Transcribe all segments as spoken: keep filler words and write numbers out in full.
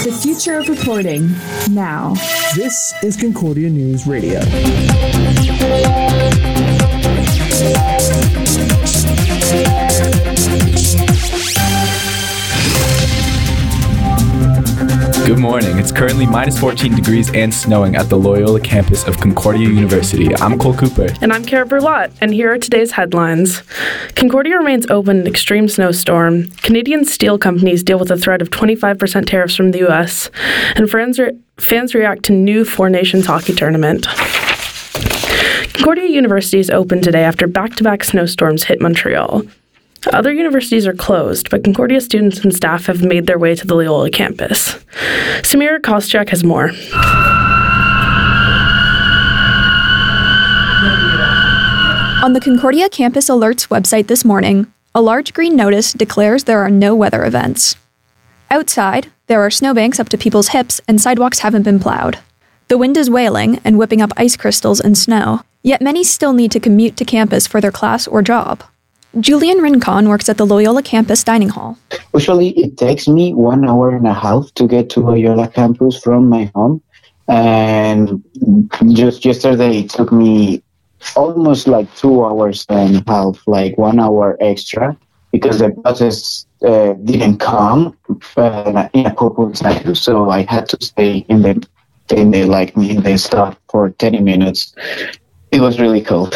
The future of reporting, now. This is Concordia News Radio. Good morning. It's currently minus fourteen degrees and snowing at the Loyola campus of Concordia University. I'm Cole Cooper. And I'm Kara Berlotte, and here are today's headlines. Concordia remains open in extreme snowstorm. Canadian steel companies deal with the threat of twenty-five percent tariffs from the U S. And fans, re- fans react to new Four Nations hockey tournament. Concordia University is open today after back-to-back snowstorms hit Montreal. Other universities are closed, but Concordia students and staff have made their way to the Loyola campus. Samira Kostyuk has more. On the Concordia Campus Alerts website this morning, a large green notice declares there are no weather events. Outside, there are snowbanks up to people's hips and sidewalks haven't been plowed. The wind is wailing and whipping up ice crystals and snow, yet many still need to commute to campus for their class or job. Julian Rincon works at the Loyola campus dining hall. Usually it takes me one hour and a half to get to Loyola campus from my home. And just yesterday it took me almost like two hours and a half, like one hour extra, because the buses uh, didn't come uh, in a couple times. So I had to stay in the, in the like in the stop for thirty minutes. It was really cold.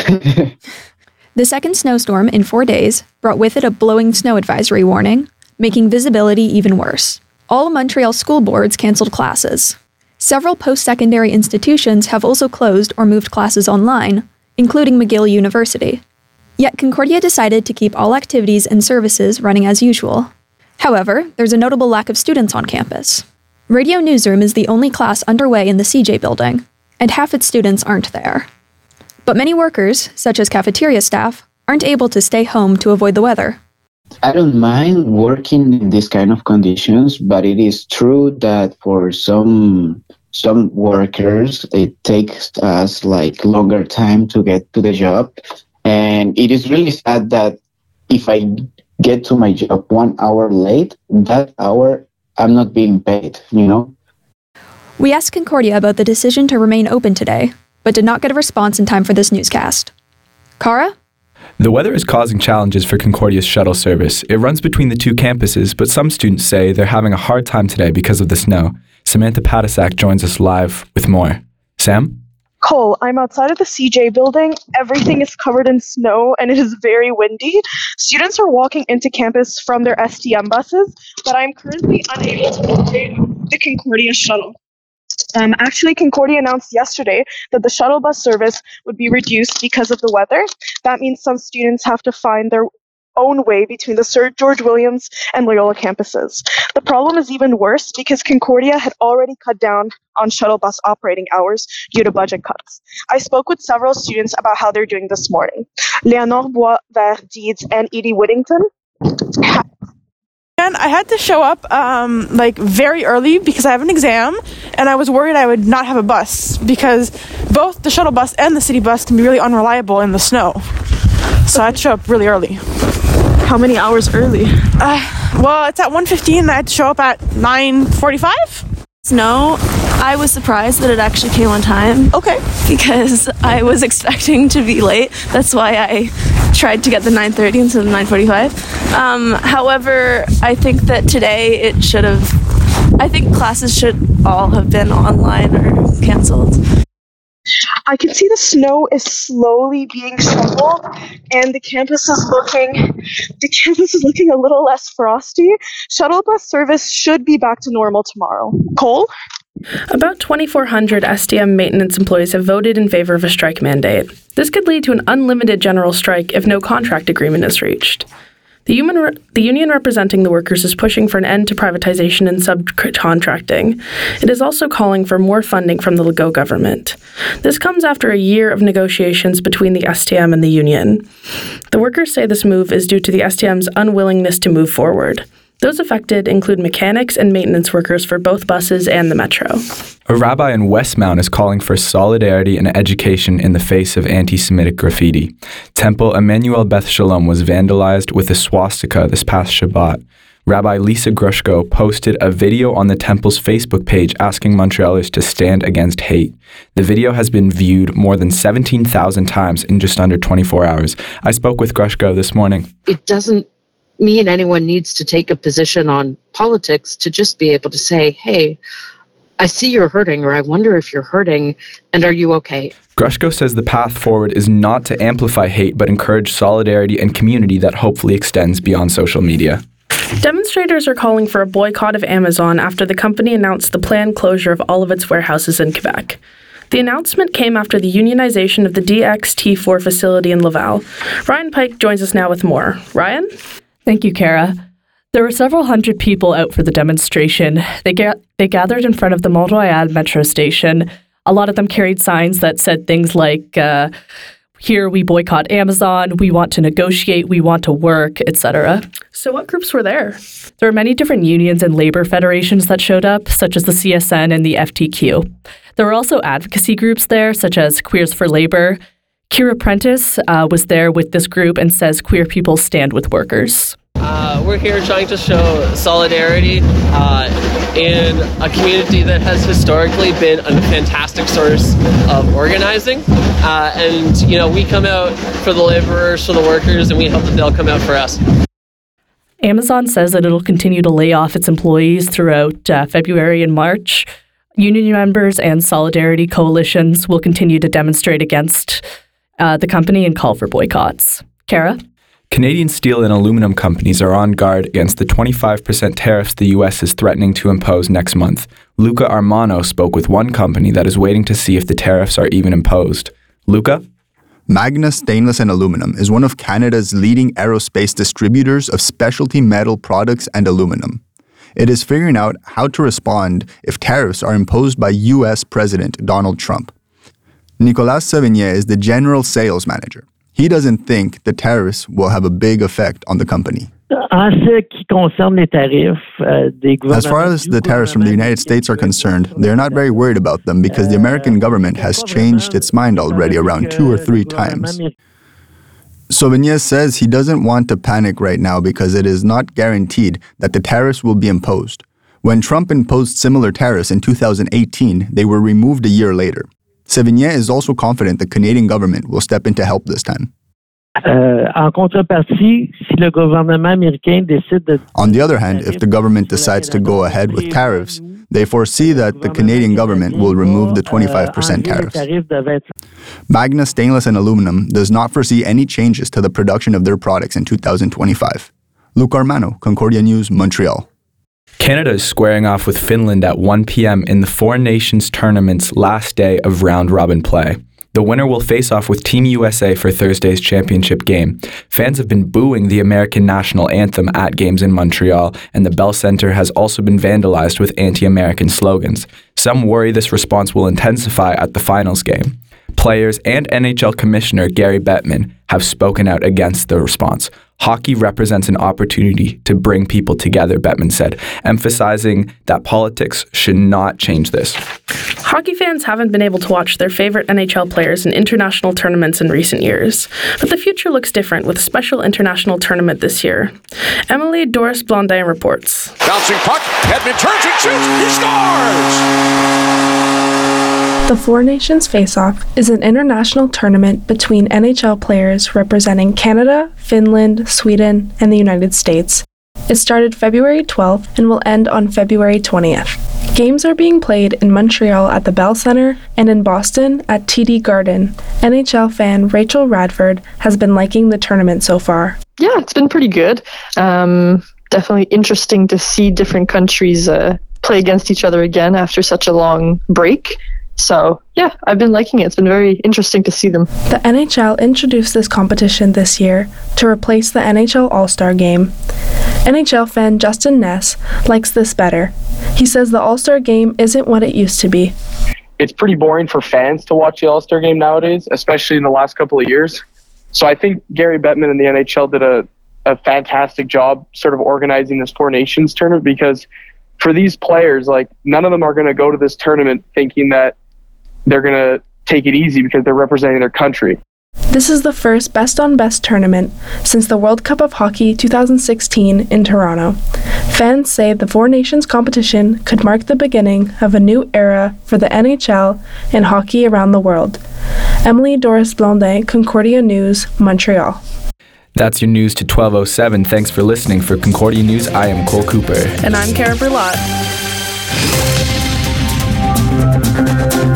The second snowstorm in four days brought with it a blowing snow advisory warning, making visibility even worse. All Montreal school boards canceled classes. Several post-secondary institutions have also closed or moved classes online, including McGill University. Yet Concordia decided to keep all activities and services running as usual. However, there's a notable lack of students on campus. Radio Newsroom is the only class underway in the C J building, and half its students aren't there. But many workers, such as cafeteria staff, aren't able to stay home to avoid the weather. I don't mind working in these kind of conditions, but it is true that for some some workers, it takes us like longer time to get to the job. And it is really sad that if I get to my job one hour late, that hour I'm not being paid, you know? We asked Concordia about the decision to remain open today, but did not get a response in time for this newscast. Kara? The weather is causing challenges for Concordia's shuttle service. It runs between the two campuses, but some students say they're having a hard time today because of the snow. Samantha Patasak joins us live with more. Sam? Cole, I'm outside of the C J building. Everything is covered in snow and it is very windy. Students are walking into campus from their S T M buses, but I'm currently unable to operate the Concordia shuttle. Um, actually, Concordia announced yesterday that the shuttle bus service would be reduced because of the weather. That means some students have to find their own way between the Sir George Williams and Loyola campuses. The problem is even worse because Concordia had already cut down on shuttle bus operating hours due to budget cuts. I spoke with several students about how they're doing this morning. Leonore Bois-Verdides and Edie Whittington. And I had to show up um, like very early because I have an exam, and I was worried I would not have a bus because both the shuttle bus and the city bus can be really unreliable in the snow. So I had to show up really early. How many hours early? Uh, well, it's at one fifteen, and I had to show up at nine forty-five. Snow, I was surprised that it actually came on time. Okay. Because I was expecting to be late. That's why I tried to get the nine thirty instead of nine forty-five. Um, however, I think that today it should have, I think classes should all have been online or canceled. I can see the snow is slowly being shoveled, and the campus is looking, the campus is looking a little less frosty. Shuttle bus service should be back to normal tomorrow. Cole? About twenty-four hundred S T M maintenance employees have voted in favor of a strike mandate. This could lead to an unlimited general strike if no contract agreement is reached. The, human re- the union representing the workers is pushing for an end to privatization and subcontracting. It is also calling for more funding from the Legault government. This comes after a year of negotiations between the S T M and the union. The workers say this move is due to the S T M's unwillingness to move forward. Those affected include mechanics and maintenance workers for both buses and the metro. A rabbi in Westmount is calling for solidarity and education in the face of anti-Semitic graffiti. Temple Emmanuel Beth Shalom was vandalized with a swastika this past Shabbat. Rabbi Lisa Grushko posted a video on the temple's Facebook page asking Montrealers to stand against hate. The video has been viewed more than seventeen thousand times in just under twenty-four hours. I spoke with Grushko this morning. It doesn't mean anyone needs to take a position on politics to just be able to say, hey, I see you're hurting, or I wonder if you're hurting, and are you okay? Grushko says the path forward is not to amplify hate, but encourage solidarity and community that hopefully extends beyond social media. Demonstrators are calling for a boycott of Amazon after the company announced the planned closure of all of its warehouses in Quebec. The announcement came after the unionization of the D X T four facility in Laval. Ryan Pike joins us now with more. Ryan? Thank you, Kara. There were several hundred people out for the demonstration. They, ga- they gathered in front of the Mont-Royal metro station. A lot of them carried signs that said things like, uh, here we boycott Amazon, we want to negotiate, we want to work, et cetera. So what groups were there? There were many different unions and labor federations that showed up, such as the C S N and the F T Q. There were also advocacy groups there, such as Queers for Labor. Kira Prentice uh, was there with this group and says queer people stand with workers. Uh, we're here trying to show solidarity uh, in a community that has historically been a fantastic source of organizing. Uh, and, you know, we come out for the laborers, for the workers, and we hope that they'll come out for us. Amazon says that it'll continue to lay off its employees throughout uh, February and March. Union members and solidarity coalitions will continue to demonstrate against uh, the company and call for boycotts. Kara? Canadian steel and aluminum companies are on guard against the twenty-five percent tariffs the U S is threatening to impose next month. Luca Armano spoke with one company that is waiting to see if the tariffs are even imposed. Luca? Magna Stainless and Aluminum is one of Canada's leading aerospace distributors of specialty metal products and aluminum. It is figuring out how to respond if tariffs are imposed by U S President Donald Trump. Nicolas Savigny is the general sales manager. He doesn't think the tariffs will have a big effect on the company. As far as the tariffs from the United States are concerned, they're not very worried about them because the American government has changed its mind already around two or three times. Sauvigny says he doesn't want to panic right now because it is not guaranteed that the tariffs will be imposed. When Trump imposed similar tariffs in two thousand eighteen, they were removed a year later. Savigny is also confident the Canadian government will step in to help this time. Uh, en contrepartie, si le gouvernement américain décide de... On the other hand, if the government decides to go ahead with tariffs, they foresee that the Canadian government will remove the twenty-five percent tariffs. Magna Stainless and Aluminum does not foresee any changes to the production of their products in two thousand twenty-five. Luc Armano, Concordia News, Montreal. Canada is squaring off with Finland at one p.m. in the Four Nations tournament's last day of round-robin play. The winner will face off with Team U S A for Thursday's championship game. Fans have been booing the American national anthem at games in Montreal, and the Bell Centre has also been vandalized with anti-American slogans. Some worry this response will intensify at the finals game. Players and N H L Commissioner Gary Bettman have spoken out against the response. Hockey represents an opportunity to bring people together, Bettman said, emphasizing that politics should not change this. Hockey fans haven't been able to watch their favorite N H L players in international tournaments in recent years, but the future looks different with a special international tournament this year. Emily Doris Blondin reports. Bouncing puck, Hedman turns and shoots, he scores! The Four Nations Face-Off is an international tournament between N H L players representing Canada, Finland, Sweden, and the United States. It started February twelfth and will end on February twentieth. Games are being played in Montreal at the Bell Centre and in Boston at T D Garden. N H L fan Rachel Radford has been liking the tournament so far. Yeah, it's been pretty good. Um, definitely interesting to see different countries uh, play against each other again after such a long break. So, yeah, I've been liking it. It's been very interesting to see them. The N H L introduced this competition this year to replace the N H L All-Star Game. N H L fan Justin Ness likes this better. He says the All-Star Game isn't what it used to be. It's pretty boring for fans to watch the All-Star Game nowadays, especially in the last couple of years. So I think Gary Bettman and the N H L did a, a fantastic job sort of organizing this Four Nations tournament, because for these players, like, none of them are going to go to this tournament thinking that they're going to take it easy because they're representing their country. This is the first best-on-best tournament since the World Cup of Hockey twenty sixteen in Toronto. Fans say the Four Nations competition could mark the beginning of a new era for the N H L and hockey around the world. Emily Doris Blondin, Concordia News, Montreal. That's your news to twelve oh seven. Thanks for listening. For Concordia News, I am Cole Cooper. And I'm Kara Berlot.